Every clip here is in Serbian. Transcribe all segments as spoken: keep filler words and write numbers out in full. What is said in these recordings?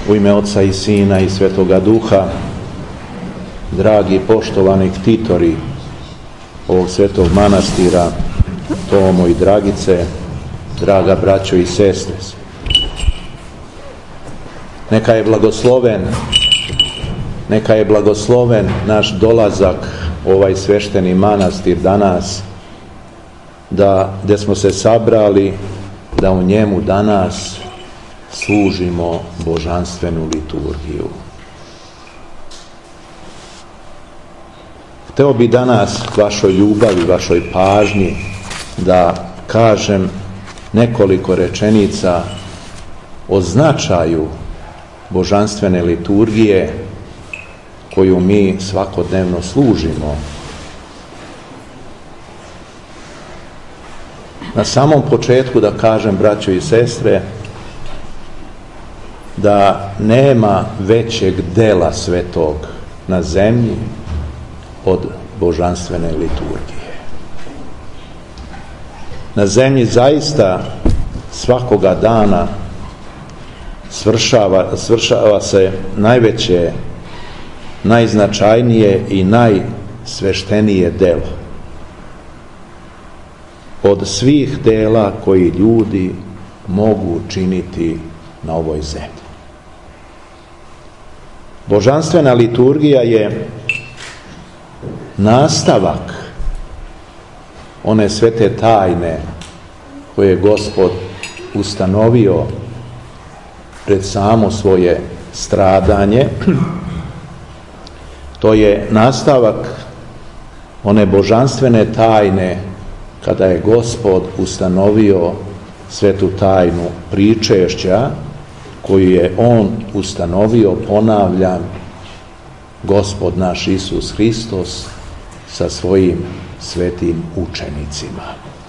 U ime Oca i Sina i Svetoga Duha, dragi poštovani ktitori ovog svetog manastira, Tomo i Dragice, draga braćo i sestre, neka je blagosloven, neka je blagosloven naš dolazak u ovaj svešteni manastir danas, da gdje smo se sabrali da u njemu danas služimo božanstvenu liturgiju. Hteo bi danas vašoj ljubavi, vašoj pažnji da kažem nekoliko rečenica o značaju božanstvene liturgije koju mi svakodnevno služimo. Na samom početku da kažem, braćo i sestre, da nema većeg dela svetog na zemlji od božanstvene liturgije. Na zemlji zaista svakoga dana svršava, svršava se najveće, najznačajnije i najsveštenije delo od svih dela koji ljudi mogu činiti na ovoj zemlji. Božanstvena liturgija je nastavak one svete tajne koje je Gospod ustanovio pred samo svoje stradanje. To je nastavak one božanstvene tajne kada je Gospod ustanovio svetu tajnu pričešća, koju je on ustanovio, ponavljam, Gospod naš Isus Hristos sa svojim svetim učenicima.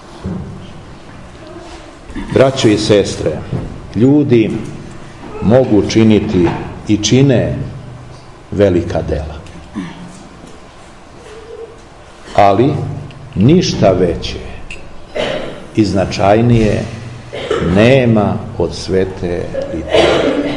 Braćo i sestre, ljudi mogu činiti i čine velika dela, ali ništa veće i značajnije nema od svete liturgije.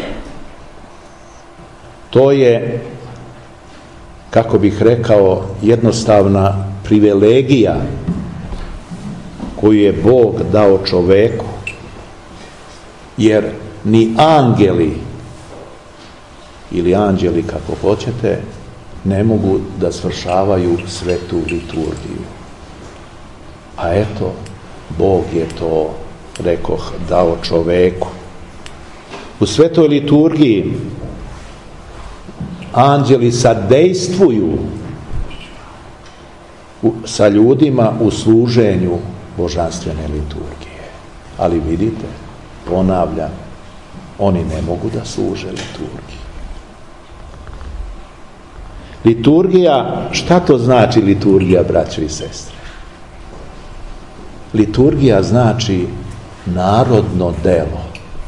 To je, kako bih rekao, jednostavna privilegija koju je Bog dao čoveku, jer ni angeli ili anđeli, kako hoćete, ne mogu da svršavaju svetu liturgiju. A eto, Bog je to, rekoh, dao čoveku. U svetoj liturgiji anđeli sadejstvuju sa ljudima u služenju božanstvene liturgije. Ali vidite, ponavljam, oni ne mogu da služe liturgiji. Liturgija, šta to znači liturgija, braćo i sestre? Liturgija znači narodno delo.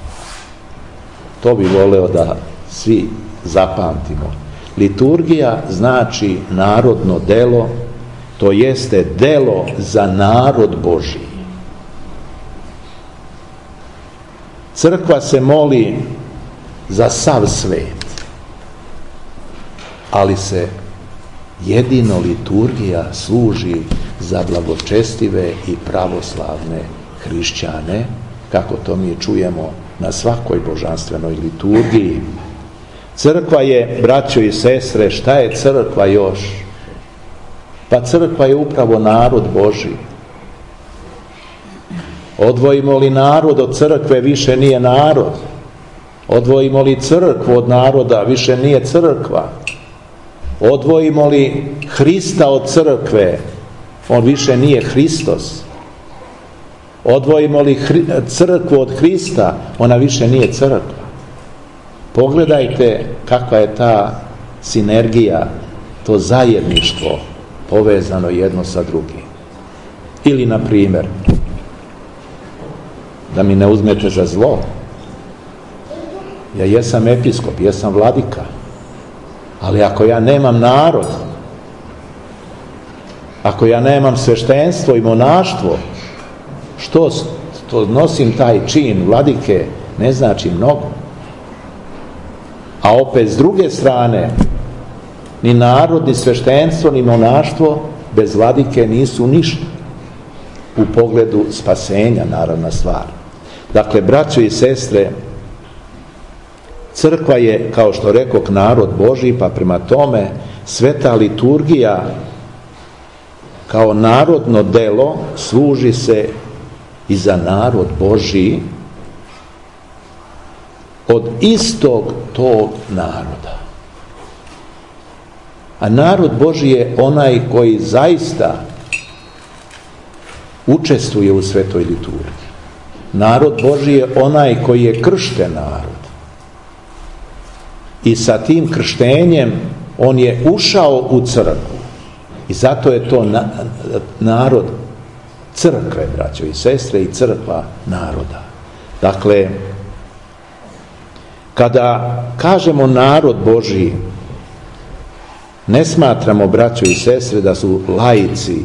To bi voleo da svi zapamtimo. Liturgija znači narodno delo, to jeste delo za narod Božji. Crkva se moli za sav svet, ali se jedino liturgija služi za blagočestive i pravoslavne hrišćane, kako to mi čujemo na svakoj božanstvenoj liturgiji. Crkva je, braćo i sestre, šta je crkva još? Pa crkva je upravo narod Božji. Odvojimo li narod od crkve, više nije narod. Odvojimo li crkvu od naroda, više nije crkva. Odvojimo li Hrista od crkve, on više nije Hristos. Odvojimo li hri, crkvu od Hrista, ona više nije crkva. Pogledajte kakva je ta sinergija, to zajedništvo povezano jedno sa drugim. Ili, na primjer, da mi ne uzmete za zlo, ja jesam episkop, jesam vladika, ali ako ja nemam narod, ako ja nemam sveštenstvo i monaštvo, što to nosim taj čin vladike, ne znači mnogo. A opet s druge strane, ni narod, ni sveštenstvo, ni monaštvo bez vladike nisu ništa u pogledu spasenja, naravna stvar. Dakle, braćo i sestre, crkva je, kao što rekoh, narod Božji, pa prema tome sveta liturgija kao narodno delo služi se i za narod Božji od istog tog naroda. A narod Božji je onaj koji zaista učestvuje u svetoj liturgiji. Narod Božji je onaj koji je kršten narod. I sa tim krštenjem on je ušao u crkvu. I zato je to na, narod crkve, braćo i sestre, i crkva naroda. Dakle, kada kažemo narod Božji, ne smatramo, braćo i sestre, da su laici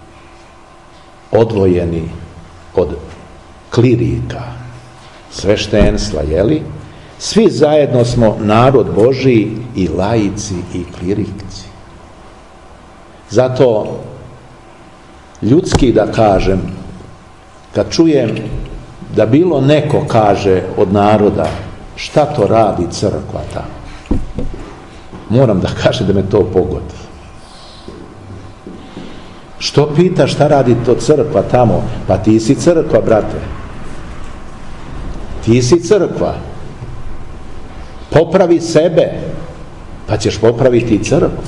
odvojeni od klirika, sveštenstva, jeli? Svi zajedno smo narod Božji, i laici i klirikci. Zato ljudski da kažem, kad čujem da bilo neko kaže od naroda šta to radi crkva tamo, moram da kažem da me to pogodi. Što pita šta radi to crkva tamo? Pa ti si crkva, brate. Ti si crkva. Popravi sebe, pa ćeš popraviti i crkvu.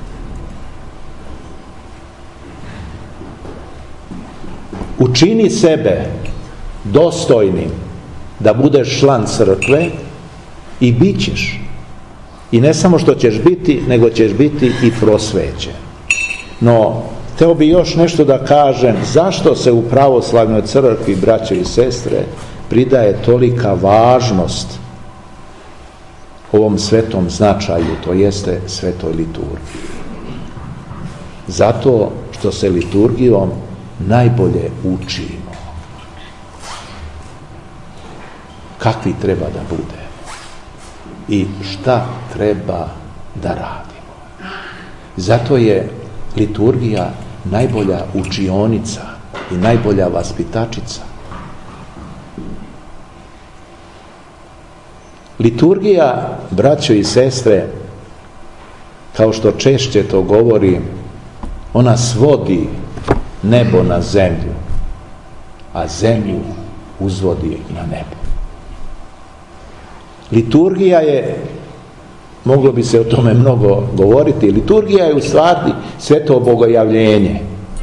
Učini sebe dostojnim da budeš član crkve i bit ćeš. I ne samo što ćeš biti, nego ćeš biti i prosvećen. No, hteo bi još nešto da kažem, zašto se u pravoslavnoj crkvi, braćo i sestre, pridaje tolika važnost ovom svetom značaju, to jeste svetoj liturgiji. Zato što se liturgijom najbolje učimo. Kakvi treba da bude i šta treba da radimo. Zato je liturgija najbolja učionica i najbolja vaspitačica. Liturgija, braćo i sestre, kao što češće to govori, ona svodi nebo na zemlju, a zemlju uzvodi na nebo. Liturgija je, moglo bi se o tome mnogo govoriti, liturgija je u stvari sveto bogojavljenje.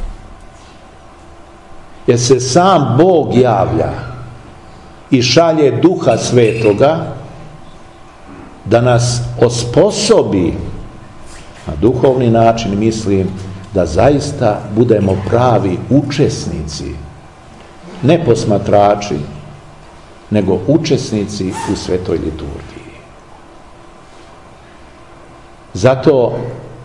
Jer se sam Bog javlja i šalje Duha Svetoga da nas osposobi, na duhovni način mislim, da zaista budemo pravi učesnici, ne posmatrači, nego učesnici u svetoj liturgiji. Zato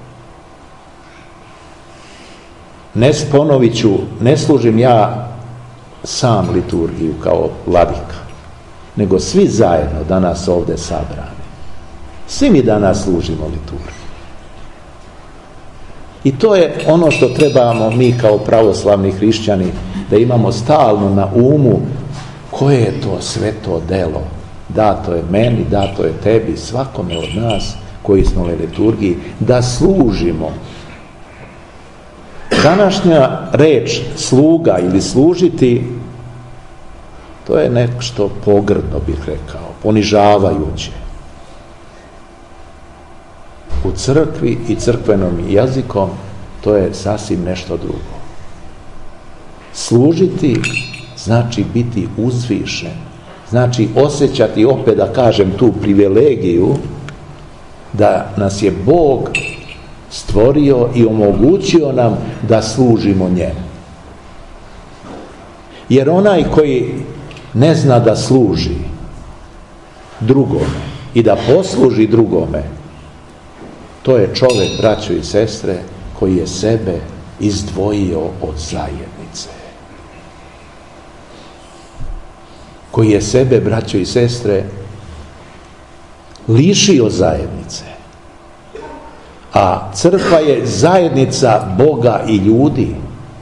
ne ponovit ću, ne služim ja sam liturgiju kao vladika, nego svi zajedno danas ovdje sabrani. Svi mi danas služimo liturgiju. I to je ono što trebamo mi kao pravoslavni hrišćani da imamo stalno na umu, koje je to sveto delo. Dato je meni, dato je tebi, svakome od nas koji smo u liturgiji, da služimo. Današnja reč sluga ili služiti, to je nešto pogrdno, bih rekao, ponižavajuće. U crkvi i crkvenom jezikom to je sasvim nešto drugo. Služiti znači biti uzvišen, znači osjećati, opet da kažem, tu privilegiju da nas je Bog stvorio i omogućio nam da služimo njemu. Jer onaj koji ne zna da služi drugome i da posluži drugome, to je čovjek, braćo i sestre, koji je sebe izdvojio od zajednice. Koji je sebe, braćo i sestre, lišio zajednice. A crkva je zajednica Boga i ljudi.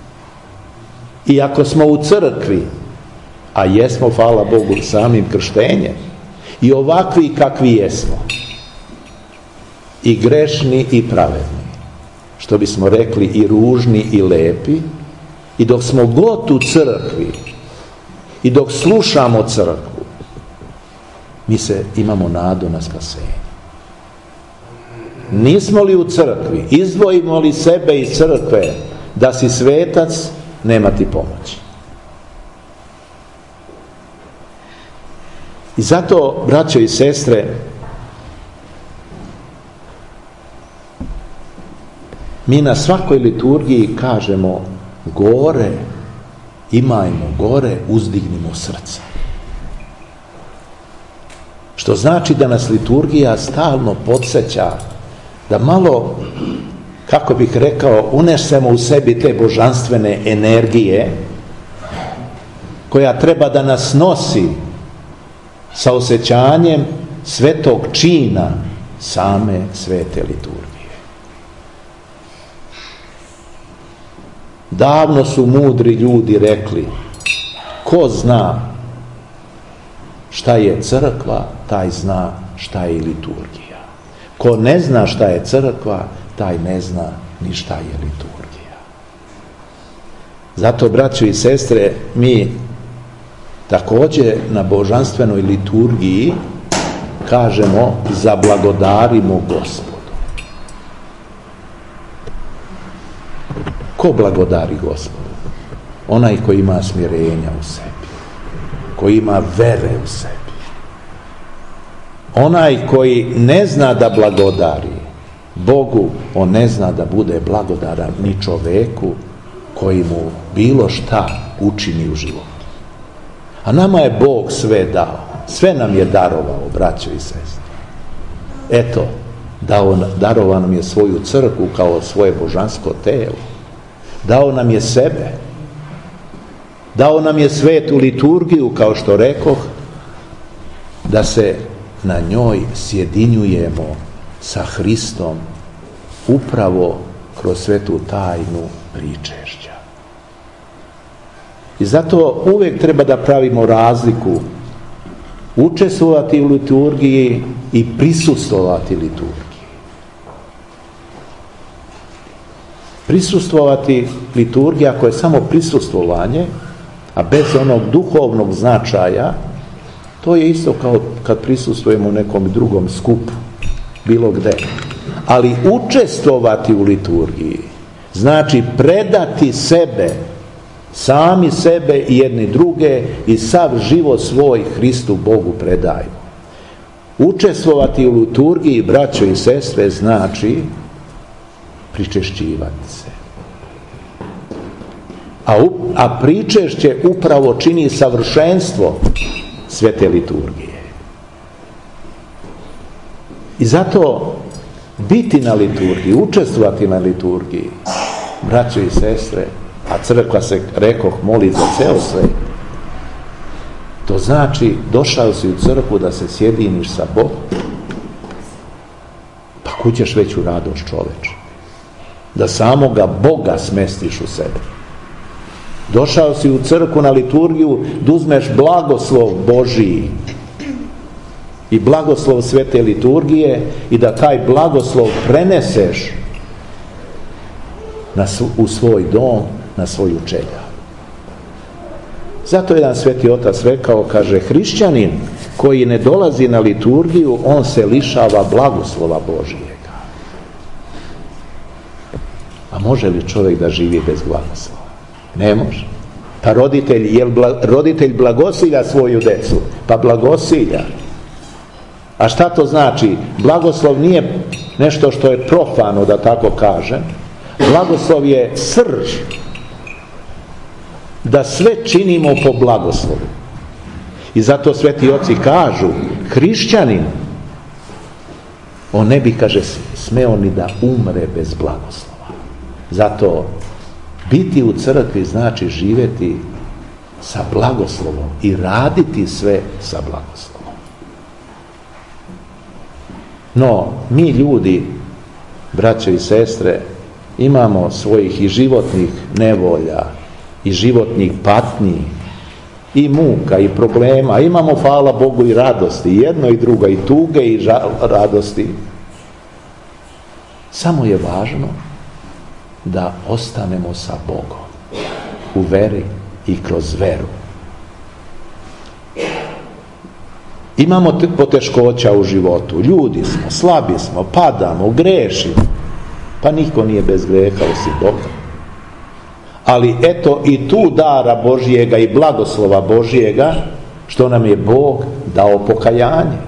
I ako smo u crkvi, a jesmo, hvala Bogu, samim krštenjem, i ovakvi kakvi jesmo, i grešni i pravedni, što bismo rekli i ružni i lepi, i dok smo god u crkvi i dok slušamo crkvu, mi se imamo nadu na spasenje. Nismo li u crkvi, izdvojimo li sebe iz crkve da si svetac, nema ti pomoći. I zato, braćo i sestre, mi na svakoj liturgiji kažemo gore, imajmo gore, uzdignimo srce. Što znači da nas liturgija stalno podsjeća da malo, kako bih rekao, unesemo u sebi te božanstvene energije koja treba da nas nosi sa osjećanjem svetog čina same svete liturgije. Davno su mudri ljudi rekli, ko zna šta je crkva, taj zna šta je liturgija. Ko ne zna šta je crkva, taj ne zna ni šta je liturgija. Zato, braćo i sestre, mi također na božanstvenoj liturgiji kažemo zablagodarimo Gospodu. Ko blagodari Gospodu? Onaj koji ima smirenja u sebi, koji ima vere u sebi. Onaj koji ne zna da blagodari Bogu, on ne zna da bude blagodaran ni čoveku koji mu bilo šta učini u životu. A nama je Bog sve dao, sve nam je darovao, braćo i sestre. Eto, dao, darovao nam je svoju crkvu kao svoje božansko telo. Dao nam je sebe. Dao nam je svetu liturgiju, kao što rekoh, da se na njoj sjedinjujemo sa Hristom upravo kroz svetu tajnu pričešća. I zato uvijek treba da pravimo razliku učestvovati u liturgiji i prisustvovati liturgiji. Prisustvovati liturgiji, ako je samo prisustvovanje, a bez onog duhovnog značaja, to je isto kao kad prisustvujemo u nekom drugom skupu, bilo gde. Ali učestvovati u liturgiji znači predati sebe, sami sebe i jedni druge i sav život svoj Hristu Bogu predaju. Učestvovati u liturgiji, braćo i sestre, znači pričešćivati se. A, u, a pričešće upravo čini savršenstvo svete liturgije. I zato biti na liturgiji, učestvovati na liturgiji, braćo i sestre, a crkva se, rekoh, moli za ceo svet, to znači došao si u crkvu da se sjediniš sa Bogom, pa kud ćeš veću radost, čoveče? Da samoga Boga smestiš u sebe. Došao si u crkvu na liturgiju da uzmeš blagoslov Božiji i blagoslov svete liturgije i da taj blagoslov preneseš na, u svoj dom, na svoju čelja. Zato jedan sveti otac rekao, kaže, hrišćanin koji ne dolazi na liturgiju, on se lišava blagoslova Božijega. A može li čovjek da živi bez blagoslova? Ne može. Pa roditelj, jel bla, roditelj blagosilja svoju decu? Pa blagosilja. A šta to znači? Blagoslov nije nešto što je profano, da tako kažem. Blagoslov je srž. Da sve činimo po blagoslovu. I zato sveti oci kažu, hrišćanin, on ne bi, kaže, smeo ni da umre bez blagoslova. Zato biti u crkvi znači živjeti sa blagoslovom i raditi sve sa blagoslovom. No, mi ljudi, braćo i sestre, imamo svojih i životnih nevolja, i životnih patnji, i muka, i problema. Imamo, hvala Bogu, i radosti, i jedno i drugo, i tuge, i žal, radosti. Samo je važno da ostanemo sa Bogom u veri i kroz veru. Imamo poteškoća u životu, ljudi smo, slabi smo, padamo, grešimo. Pa niko nije bez greha osim Boga. Ali eto i tu dara Božjega i blagoslova Božjega, što nam je Bog dao pokajanje.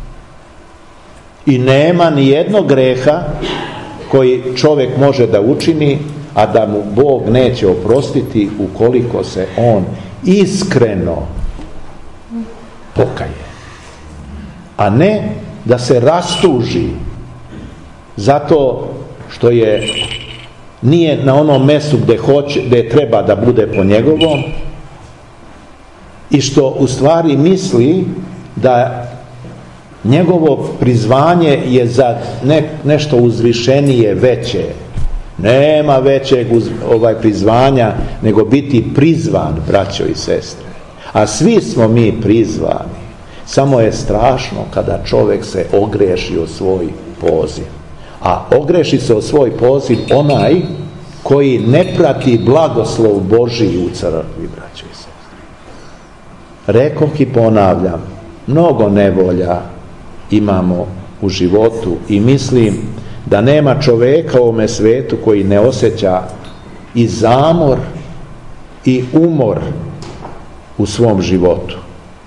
I nema ni jednog greha koji čovjek može da učini, a da mu Bog neće oprostiti ukoliko se on iskreno pokaje. A ne da se rastuži zato što je nije na onom mestu gdje hoće, gdje treba da bude po njegovom, i što u stvari misli da njegovo prizvanje je za ne, nešto uzvišenije, veće. Nema većeg uz, ovaj prizvanja nego biti prizvan, braćo i sestre. A svi smo mi prizvani. Samo je strašno kada čovjek se ogreši o svoj poziv. A ogreši se o svoj poziv onaj koji ne prati blagoslov Božji u crkvi, braćo i sestre. Rekoh i ponavljam, mnogo nevolja imamo u životu i mislim da nema čovjeka u ovome svetu koji ne osjeća i zamor i umor u svom životu.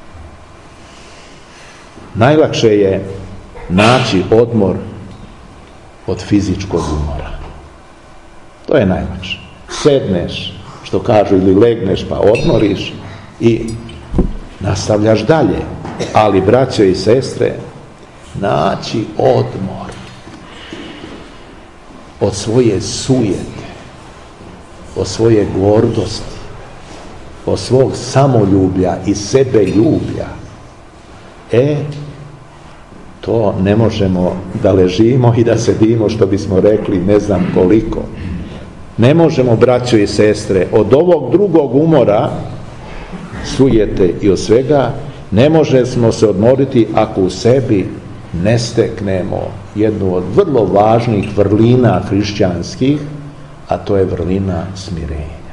Najlakše je naći odmor od fizičkog umora. To je najlakše. Sedneš, što kažu, ili legneš pa odmoriš i nastavljaš dalje. Ali, braćo i sestre, naći odmor od svoje sujete, od svoje gordosti, od svog samoljublja i sebeljublja. E, to ne možemo da ležimo i da sedimo, što bismo rekli, ne znam koliko. Ne možemo, braćo i sestre, od ovog drugog umora, sujete i od svega, ne možemo se odmoriti ako u sebi ne steknemo jednu od vrlo važnih vrlina hrišćanskih, a to je vrlina smirenja.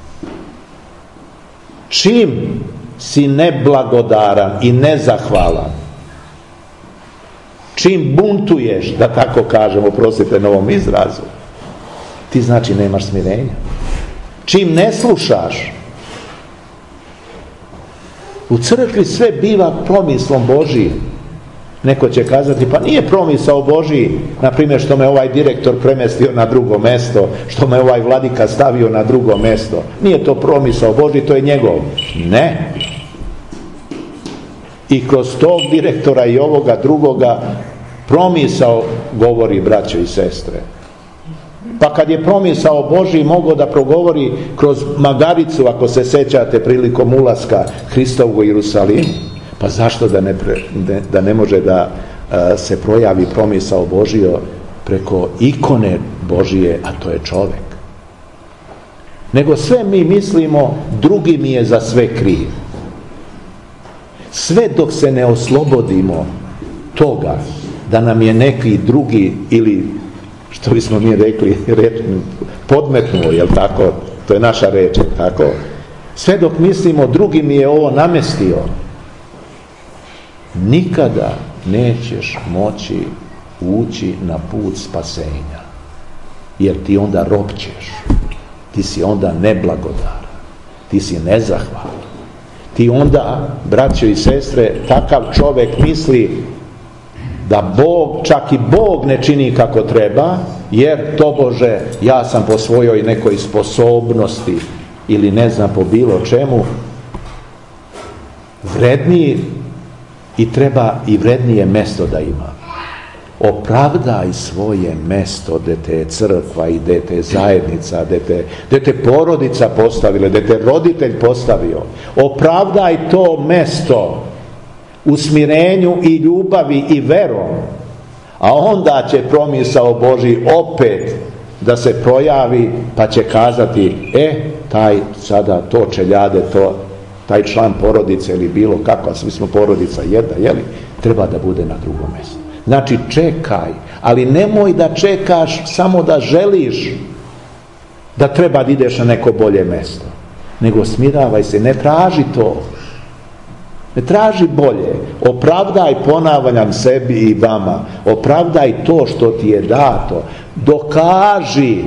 Čim si neblagodaran i nezahvalan, čim buntuješ, da tako kažem, oprostite na ovom izrazu, ti znači nemaš smirenja. Čim ne slušaš, u crkvi sve biva promislom Božijim. Neko će kazati, pa nije promisao Božiji, na primjer što me ovaj direktor premestio na drugo mesto, što me ovaj vladika stavio na drugo mesto. Nije to promisao Božiji, to je njegov. Ne. I kroz tog direktora i ovoga drugoga promisao govori, braćo i sestre. Pa kad je promisao Božiji mogao da progovori kroz magaricu, ako se sećate, prilikom ulaska Hristovog u Jerusalim, pa zašto da ne, pre, ne, da ne može da a, se projavi promisao Božio preko ikone Božije, a to je čovjek. Nego sve mi mislimo, drugi mi je za sve kriv. Sve dok se ne oslobodimo toga da nam je neki drugi, ili što bismo mi rekli, podmetnuo, jel tako? To je naša reč, tako? Sve dok mislimo, drugi mi je ovo namestio, nikada nećeš moći ući na put spasenja, jer ti onda ropćeš, ti si onda neblagodaran, ti si nezahvalan, ti onda, braćo i sestre, takav čovjek misli da Bog, čak i Bog ne čini kako treba, jer tobože ja sam po svojoj nekoj sposobnosti ili ne znam po bilo čemu vredniji i treba i vrednije mesto da ima. Opravdaj svoje mesto gdje te je crkva i gdje te je zajednica, gdje te, gdje te porodica postavila, gdje te roditelj postavio. Opravdaj to mesto u smirenju i ljubavi i verom, A onda će promisao Božji opet da se projavi, pa će kazati, e, taj sada to čeljade, to, taj član porodice ili bilo kakva, svi smo porodica jedna, jeli, treba da bude na drugom mjestu. Znači čekaj, ali nemoj da čekaš samo da želiš da treba da ideš na neko bolje mjesto, nego smiravaj se, ne traži to. Ne traži bolje, opravdaj, ponavljam sebi i vama, opravdaj to što ti je dato, dokaži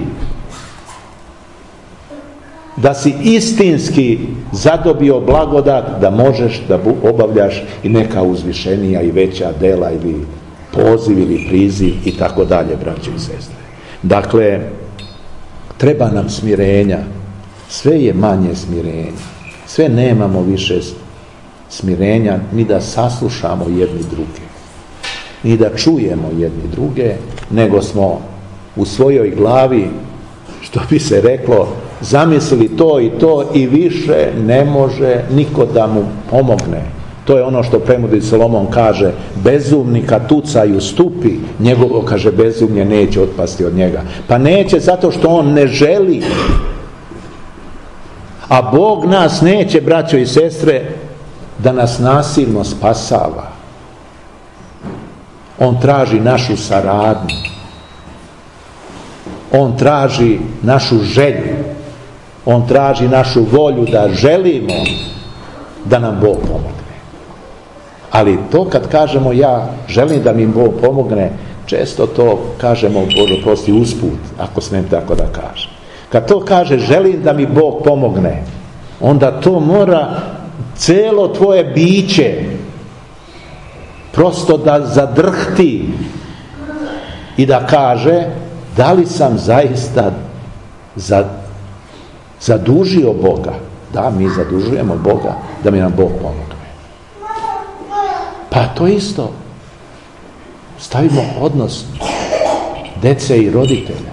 da si istinski zadobio blagodat da možeš da obavljaš i neka uzvišenija i veća dela ili poziv ili priziv i tako dalje, braće i sestre. Dakle, treba nam smirenja, sve je manje smirenja, sve nemamo više smirenja, ni da saslušamo jedni druge, ni da čujemo jedni druge, nego smo u svojoj glavi, što bi se reklo, zamislili to i to i više ne može niko da mu pomogne. To je ono što premudri Solomon kaže, bezumnika tucaju stupi, njegovo, kaže, bezumlje neće otpasti od njega. Pa neće zato što on ne želi. A Bog nas neće, braćo i sestre, da nas nasilno spasava. On traži našu saradnju. On traži našu želju. On traži našu volju da želimo da nam Bog pomogne. Ali to kad kažemo ja želim da mi Bog pomogne, često to kažemo, Bože prosti, usput, ako smijem tako da kažem. Kad to kaže želim da mi Bog pomogne, onda to mora celo tvoje biće prosto da zadrhti i da kaže da li sam zaista zadužio Boga. Da, mi zadužujemo Boga da mi nam Bog pomogne. Pa to isto stavimo odnos dece i roditelja.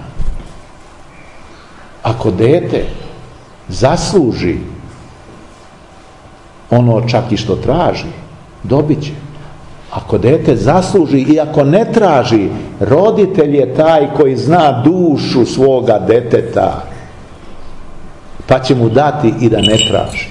Ako dete zasluži ono čak i što traži, dobit će. Ako dete zasluži i ako ne traži, roditelj je taj koji zna dušu svoga deteta, pa će mu dati i da ne traži.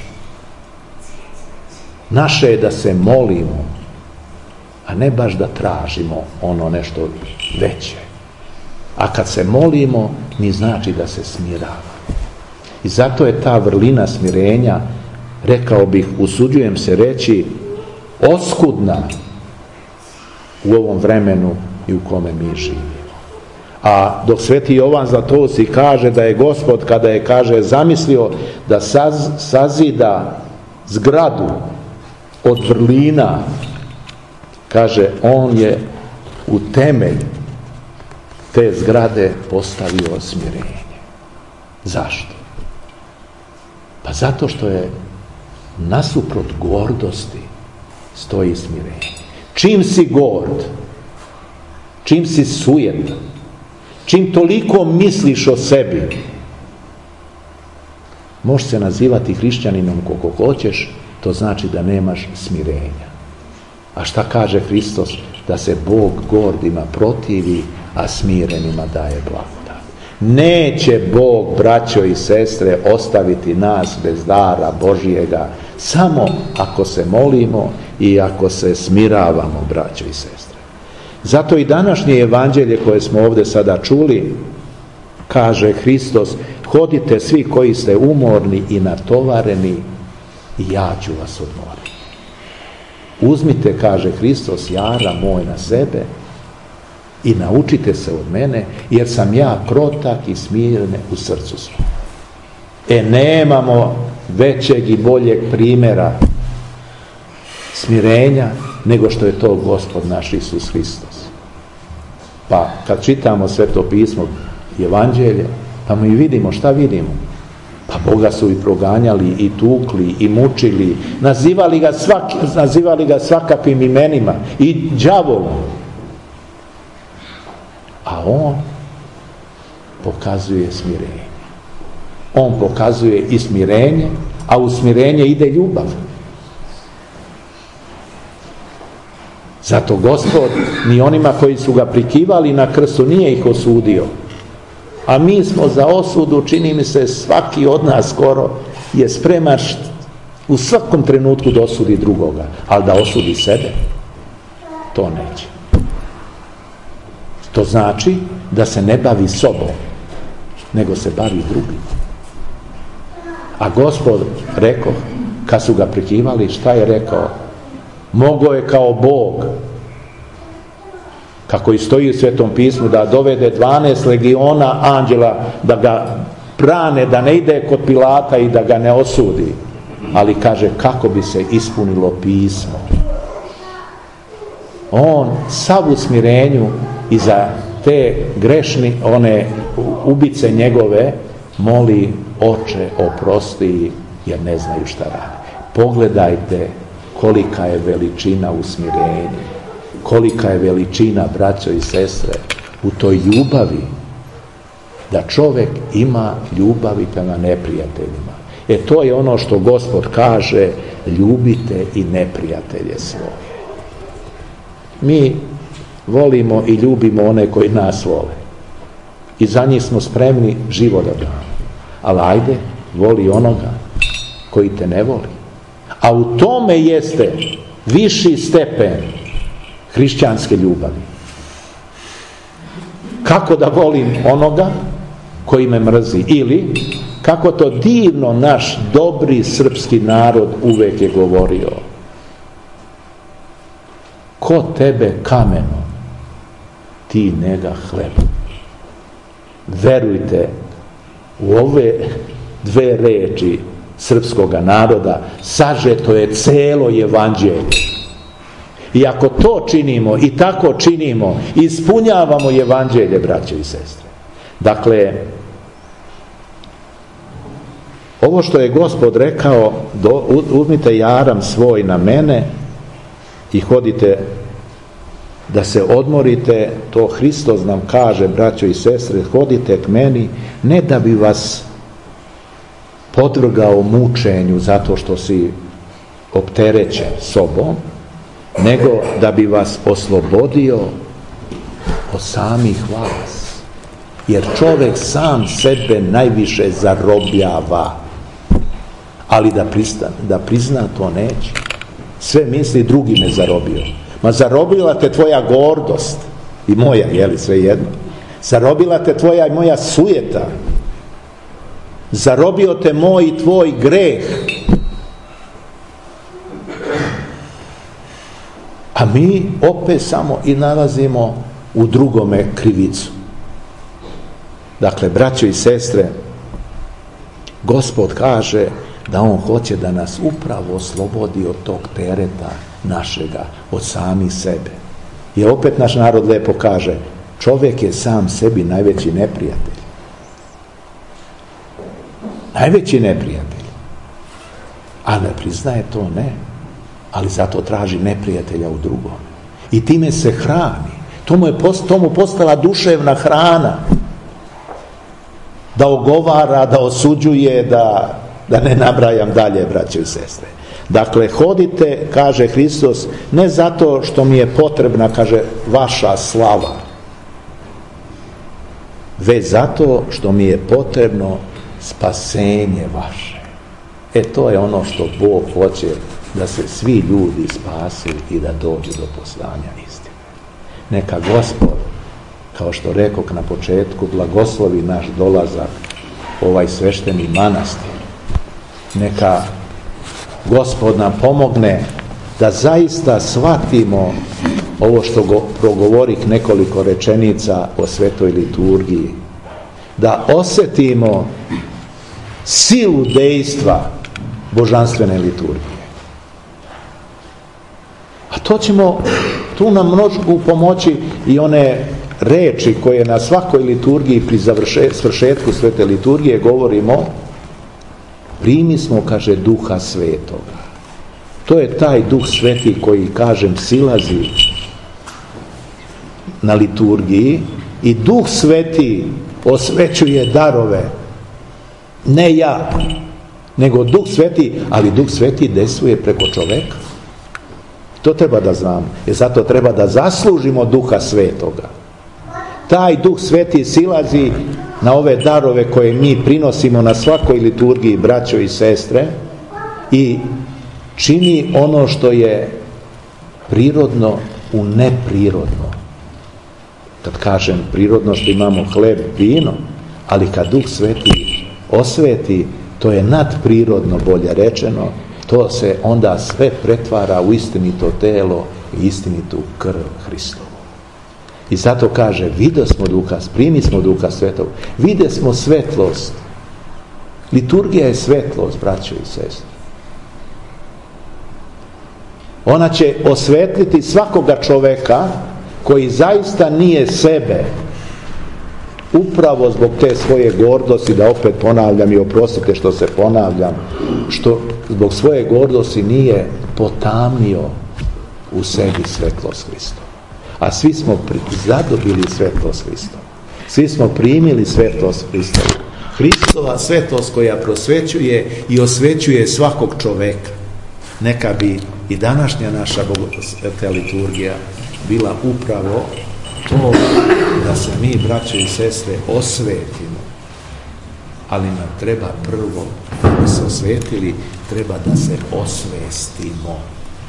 Naše je da se molimo, a ne baš da tražimo ono nešto veće. A kad se molimo, ni znači da se smirava. I zato je ta vrlina smirenja, rekao bih, usuđujem se reći, oskudna u ovom vremenu i u kome mi živimo. A dok sveti Jovan Zlatoust kaže da je Gospod, kada je, kaže, zamislio da saz, sazida zgradu od vrlina, kaže, on je u temelj te zgrade postavio smirenje. Zašto? Pa zato što je nasuprot gordosti stoji smirenje. Čim si gord, čim si sujetan, čim toliko misliš o sebi, možeš se nazivati hrišćaninom koliko hoćeš, to znači da nemaš smirenja. A šta kaže Hristos? Da se Bog gordima protivi, a smirenima daje blagodat. Neće Bog, braćo i sestre, ostaviti nas bez dara Božijega, samo ako se molimo i ako se smiravamo, braćo i sestre. Zato i današnje evanđelje koje smo ovdje sada čuli, kaže Hristos, hodite svi koji ste umorni i natovareni i ja ću vas odmoriti. Uzmite, kaže Hristos, jara moj na sebe i naučite se od mene, jer sam ja krotak i smiren u srcu svom. E, nemamo većeg i boljeg primjera smirenja nego što je to Gospod naš Isus Hristos. Pa kad čitamo Sveto pismo i evanđelje, pa mi vidimo, šta vidimo? Pa Boga su i proganjali, i tukli, i mučili, nazivali ga, svak, nazivali ga svakakvim imenima, i đavolom. A on pokazuje smirenje. On pokazuje i smirenje, a u smirenje ide ljubav. Zato Gospod ni onima koji su ga prikivali na krstu nije ih osudio. A mi smo za osudu, čini mi se, svaki od nas skoro je spreman u svakom trenutku da osudi drugoga, ali da osudi sebe, to neće. To znači da se ne bavi sobom, nego se bavi drugim. A Gospod rekao, kad su ga prikivali, šta je rekao? Mogao je kao Bog, kako i stoji u Svetom pismu, da dovede dvanaest legiona anđela da ga brane, da ne ide kod Pilata i da ga ne osudi. Ali kaže, kako bi se ispunilo pismo. On sav u smirenju i za te grešni, one ubice njegove, moli, Oče, oprosti, jer ne znaju šta radi. Pogledajte kolika je veličina u smirenju, kolika je veličina, braćo i sestre, u toj ljubavi, da čovjek ima ljubavi prema neprijateljima. E to je ono što Gospod kaže, ljubite i neprijatelje svoje. Mi volimo i ljubimo one koji nas vole. I za njih smo spremni život da damo. Ali ajde, voli onoga koji te ne voli. A u tome jeste viši stepen hrišćanske ljubavi. Kako da volim onoga koji me mrzi? Ili kako to divno naš dobri srpski narod uvek je govorio. Ko tebe kamenom, ti njega hlebom. Verujte, u ove dve reči srpskoga naroda sažeto je celo evanđelje. I ako to činimo i tako činimo, ispunjavamo evanđelje, braćo i sestre. Dakle, ovo što je Gospod rekao, do, uzmite jaram svoj na mene i hodite da se odmorite, to Hristos nam kaže, braćo i sestre, hodite k meni, ne da bi vas podvrgao mučenju zato što si opterećen sobom, nego da bi vas oslobodio od samih vas. Jer čovjek sam sebe najviše zarobljava, ali da prizna, da prizna to neće. Sve misli, drugi me zarobio. Ma zarobila te tvoja gordost i moja, jeli, sve jedno. Zarobila te tvoja i moja sujeta. Zarobio te moj i tvoj greh. A mi opet samo i nalazimo u drugome krivicu. Dakle, braćo i sestre, Gospod kaže da On hoće da nas upravo oslobodi od tog tereta našega, od sami sebe. I opet naš narod lepo kaže, čovjek je sam sebi najveći neprijatelj. Najveći neprijatelj. A ne priznaje to, ne. Ali zato traži neprijatelja u drugom. I time se hrani. To mu je post, to mu postala duševna hrana. Da ogovara, da osuđuje, da, da ne nabrajam dalje, braće i sestre. Dakle, hodite, kaže Hristos, ne zato što mi je potrebna, kaže, vaša slava, već zato što mi je potrebno spasenje vaše. E, to je ono što Bog hoće, da se svi ljudi spase i da dođe do poznanja istine. Neka Gospod, kao što rekao na početku, blagoslovi naš dolazak u ovaj svešteni manastir. Neka Gospod nam pomogne da zaista shvatimo ovo što go, progovorih nekoliko rečenica o svetoj liturgiji. Da osjetimo silu dejstva božanstvene liturgije. A to ćemo, tu nam množku pomoći i one reči koje na svakoj liturgiji pri završe, svršetku svete liturgije govorimo, primi smo, kaže, Duha Svetoga. To je taj Duh Sveti koji, kažem, silazi na liturgiji i Duh Sveti osvećuje darove. Ne ja, nego Duh Sveti, ali Duh Sveti dejstvuje preko čoveka. To treba da znamo. I zato treba da zaslužimo Duha Svetoga. Taj Duh Sveti silazi na ove darove koje mi prinosimo na svakoj liturgiji, braćo i sestre, i čini ono što je prirodno u neprirodno. Kad kažem prirodnost, imamo hleb, vino, ali kad Duh Sveti osveti, to je nadprirodno, bolje rečeno, to se onda sve pretvara u istinito telo i istinitu krv Hristovu. I zato kaže, vide smo Duha, primi smo Duha Svetog, vide smo svetlost. Liturgija je svetlost, braćo i sestre. Ona će osvetliti svakoga čoveka koji zaista nije sebe, upravo zbog te svoje gordosti, da opet ponavljam i oprostite što se ponavljam, što zbog svoje gordosti nije potamnio u sebi svetlost Hristova. A svi smo zadobili svetlost Hristova. Svi smo primili svetlost Hristova. Hristova svetlost koja prosvećuje i osvećuje svakog čoveka. Neka bi i današnja naša bogosvetska liturgija bila upravo to da se mi, braćo i sestre, osvetimo. Ali nam treba prvo, da bi se osvetili, treba da se osvestimo.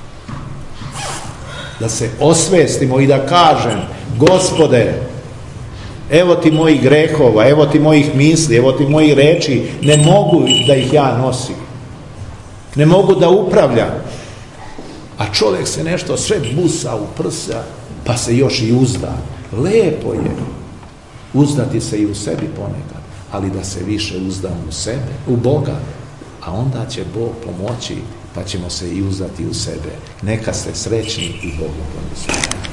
Da se osvestimo i da kažem, Gospode, evo ti mojih grehova, evo ti mojih misli, evo ti mojih reči, ne mogu da ih ja nosim. Ne mogu da upravljam. A čovjek se nešto sve busa u prsa, pa se još i uzda. Lepo je uzdati se i u sebi ponekad, ali da se više uzdam u sebe, u Boga, a onda će Bog pomoći, pa ćemo se i uzdati u sebe. Neka ste srećni i Bogom pomoći.